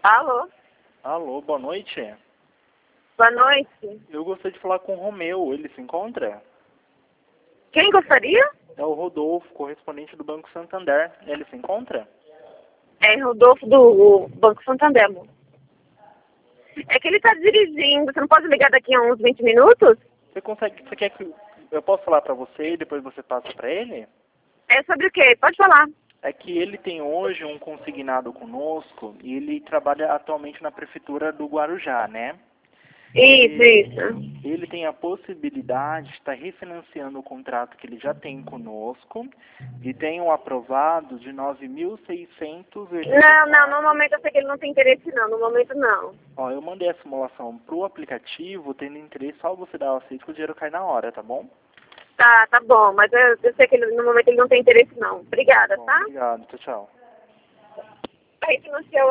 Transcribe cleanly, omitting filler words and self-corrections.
Alô? Alô, boa noite. Boa noite. Eu gostaria de falar com o Romeu, ele se encontra? Quem gostaria? É o Rodolfo, correspondente do Banco Santander. Ele se encontra? É Rodolfo do Banco Santander, amor. É que ele tá dirigindo. Você não pode ligar daqui a uns 20 minutos? Você quer que eu possa falar para você e depois você passa para ele? É sobre o quê? Pode falar. É que ele tem hoje um consignado conosco e ele trabalha atualmente na prefeitura do Guarujá, né? Isso. Ele tem a possibilidade de estar refinanciando o contrato que ele já tem conosco e tem um aprovado de 9.600. Não, no momento eu sei que ele não tem interesse não, no momento não. Ó, eu mandei a simulação pro aplicativo, tendo interesse, só você dar o aceito que o dinheiro cai na hora, tá bom? Tá bom, mas eu sei que no momento ele não tem interesse não. Obrigada, Bom, tá? obrigado, tchau, tchau. Aí financiou